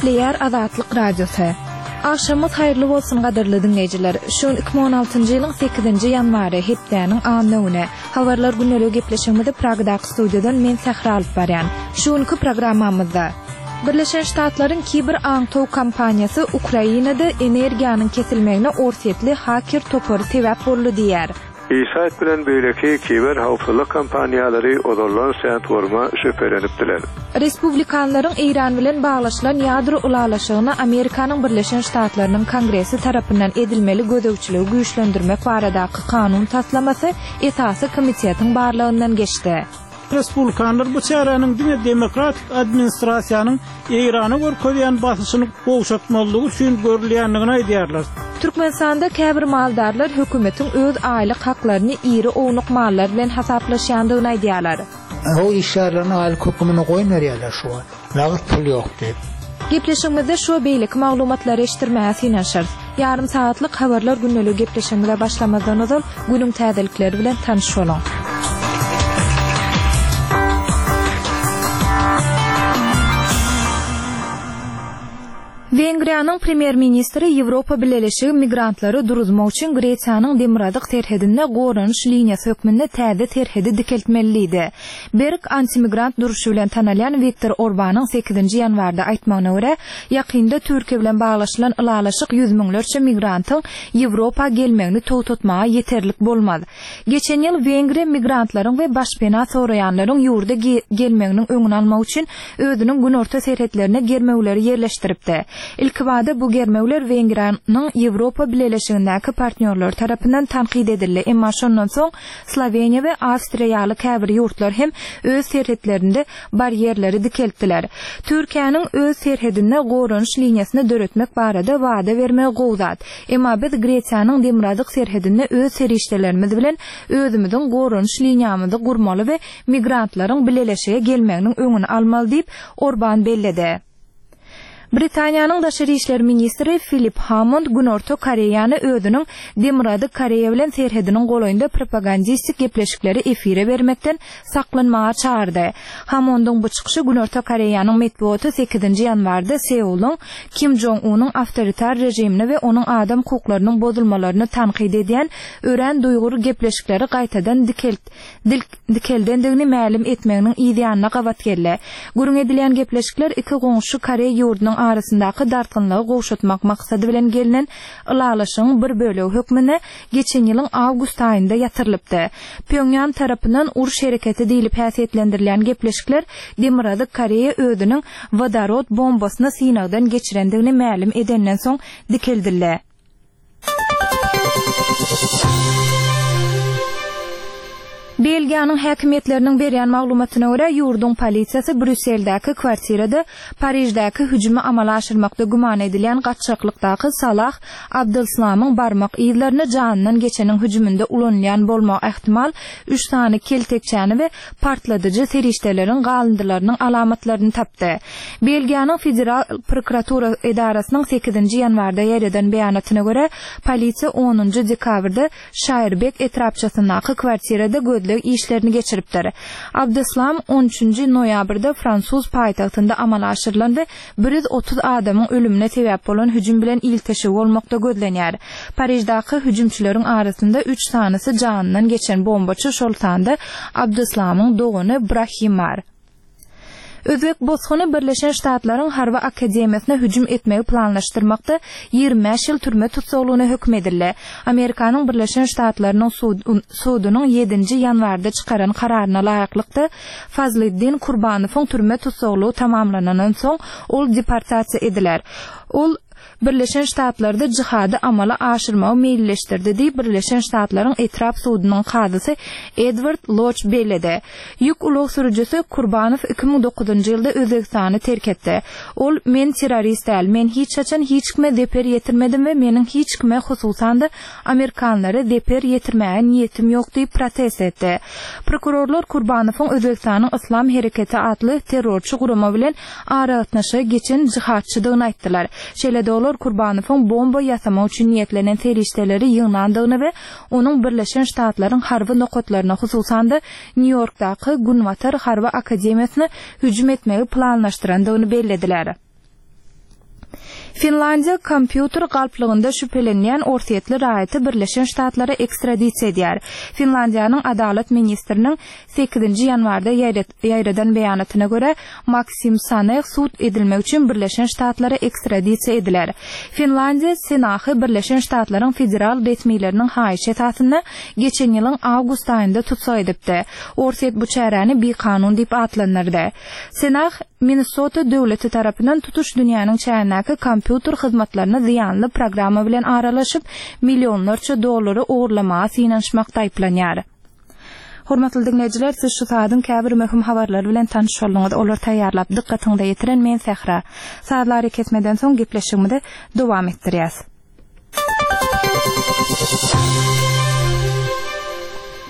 Nükleer Azatlyk Radiosu. Akşamyz hayrly bolsun gaderly dinleýijiler. Şu 2016-njy ýylyň 8-nji ýanwary hepdeniň anlygyny habarlar günleri gepleşmede Pragdaky studiýadan men Sahra alyp barýan. Şuňky programmamyzda Birleşen Ştatlaryň kiber aňtow kampaniýasy Ukrainada energiýanyň kesilmegine orsetli haker topary sebäp boldy diýär. İsa'yt bilen beýleki kiber hawpsuzlyk kampaniýalary odorlan sentworma şüphelenipdiler. Respublikanlaryň Iran bilen baglaşylan ýadro ulalaşygyna Amerikanyň Birleşen Ştatlarynyň Kongresi tarapyndan edilmeli gödöwçiligi güýçlendirmek baradaky kanun taslamasy esasy komitetiň barlygyndan geçdi. Respublikanlar bu çärenin diňe demokratik administrasiýanyň Irana görkezýän basyşyny gowşatmalygy üçin görülýändigini aýdýarlar. Türkmenistanda käbir maldarlar hökümetiň öz aýlyk haklaryny iri ownuk mallar bilen hasaplaşýandygyny aýdýarlar. O işlerini aýlyk hökümine goýmarýarlar şu an. Lagat pul ýok diýip. Gepleşmede şu beýlik maglumatlary eşitdirmäsi ýaşar. Yarım saatlyk habarlar günlegi gepleşmede başlamadan öňe günüň täzelikleri bilen tanışalım. Wengriýanyň premier ministri Ýewropa Birleşigi migrantlary duruzmak üçin Gretsiýanyň Demiradyk terhedinde goranyş liniýasy hökmünde täze terhedi dikeltmeliydi. Berk antimigrant duruşy bilen tanalýan Viktor Orbanyň 8-nji ýanwarda aýtmagyna görä, ýakynda Türkiýe bilen baglaşylan ulalaşyk 100 miňlerçe migrantyň Ýewropa gelmegini towtatmaga ýeterlik bolmady. Geçen ýyl Wengriýa migrantlaryň we başpena soraýanlaryň ýurda gelmeginiň öňüni almak üçin özüniň günorta serhetlerine germegleri ýerleşdiripdi. İlk wada bu germewler Wengriýanyň Ýewropa Birleşigindäki partnerler tarapyndan tanqid edildi. Emma şondan soň Sloveniýa we Awstriýaly käbir ýurtlar hem öz serhetlerinde barýerleri dikeltdiler. Türkiýanyň öz serhedinde goranyş liniýasyny döretmek barada wada bermegi gowzat. Emma biz Gretsiýanyň Demiradyk serhedinde öz serişdelerimiz bilen özümiziň goranyş liniýamyzy gurmaly we migrantlaryň Birleşige gelmeginiň öňüni almaly diýip Orban belledi. Britaniýanyň daşary işler ministri Philip Hammond Günorta Koreýany özüniň Demiradyk Koreýa bilen serhediniň golaýynda propagandistik gepleşikleri efire bermekden saklanmaga çağırdy. Hammondyň bu çykyşy Günorta Koreýanyň medeniýeti 8-nji ýanwarda Seulyň Kim Jong-unyň awtoritar rejimini we onuň adam hukuklarynyň bozulmalaryny tanqid edýän ören duýgur gepleşikleri gaýtadan dikeldendigini ma'lum etmeginiň ideýanyna gawat geldi. Gurun edilýän gepleşikler iki goňşy Koreýa ýurdunyň arasyndaky dartynlygy gowşatmak maksady bilen gelinen ulalaşygyň bir bölegi hökmüne geçen ýylyň awgust aýynda ýatyrylypdy. Pyongyang tarapyndan uruş hereketi diýilip häsiýetlendirilýän gepleşikler Demiradyk Koreýa özüniň vodorod bombasyny synagdan geçirendigini ma'lum edenden soň dikeldiler. Belgiýanyň häkimetläriniň berýän maglumatyna görä, ýurdun polisiýasy Brüsseldäki kwartirada Parijdäki hüjümi amala aşyrmakda guman edilýän gaççylykdaky Salah Abdelslamyň barmak ýyllaryny janyndan geçeniň hüjüminde ulanýan bolmak ähtimal 3 sany keltekçäni we partladyjy serişdeleriň galyndylarynyň alamatlaryny tapdy. Belgiýanyň federal prokuratura edarasynyň 8-nji ýanwarda ýerden beýanatyna görä, polisiýa 10-njy dekabrda Şaýrbek etrapçasyndaky kwartirada işlerini geçiripdir. Abdeslam 13-nji noýabrda Fransuz paýtagtynda amala aşyrylan we 130 adamyň ölümine sebäp bolan hüjüm bilen ilteşik bolmakda gözlenýär. Parijdaky hüjümçileriň arasynda 3 sanysy janyndan geçen bombaçy şol sanda Abdeslamyň dogany Brahimar. Özbek bozguny Birleşen Ştatlaryň Harbi Akademiýasyna hüjüm etmegi planlaşdyrmakda 25 ýyl türme tutsaglygyna hökm edildi. Amerikanyň Birleşen Ştatlarynyň sudunyň 7-nji ýanwarda çykaran kararyna laýyklykda Fazlyddin Kurbanowyň türme tutsaglygy tamamlanandan soň ol deportasiýa ediler. Ol Birleşen Ştatlarda jihady amala aşyrmagy meýilleşdirdi diýip Birleşen Ştatlaryň etrap sudunyň kadysy Edward Loch belledi. Ýük ulug sürüjüsi Kurbanow 2009-njy ýylda Özbekistany terk etdi. Ol men terrorist däl, men hiç açan hiç kime deper yetirmedim we meniň hiç kime hususan da Amerikanlary deper yetirmäge niýetim ýok diýip protest etdi. Prokurorlar Kurbanowyň Özbekistanyň Islam Hereketi adly terrorçy gurama bilen aragatnaşy geçen jihadçydygyny aýtdylar. Şeýle olar Kurbanowyň bomba ýasamak üçin niýetlenen terişdeleri ýygnandygyny we onuň Birleşen Ştatlaryň harby nokatlaryna hususan da New Yorkdaky Gunwater Harby Akademiýasyna hüjüm etmegi planlaşdyrandygyny bellediler. Finlandiya kompüter galplygynda şüphelenýän orsiýetli raýaty Birleşen Ştatlara ekstradisiýa edýär. Finlandiyanyň adalet ministriniň 8-nji ýanwarda ýaýradan beýanatyna görä Maksim Sanek sud edilmek üçin Birleşen Ştatlara ekstradisiýa ediler. Finlandiya Senaty Birleşen Ştatlaryň federal resmiýetleriniň haýyş etatyny geçen ýylyň awgust aýynda tutsak edipdi. Orsiýet bu çäräni bir kanun diýip atlanyrdy. Senat Minnesota döwleti tarapyndan tutuş dünýäniň çärenäki kompüter hyzmatlaryny ziýanly programma bilen aralaşyp milyonlarça dollary oğurlamaga synanşmakda aýplanýar. Hormatly dinleyijiler, siz şu saatın käbir möhüm habarlar bilen tanış boldyňyz. Olar taýýarlap dikkatiňizde ýetiren men Sehra. Saatlar kesmeden soň gepleşigimizde dowam etdirýäs.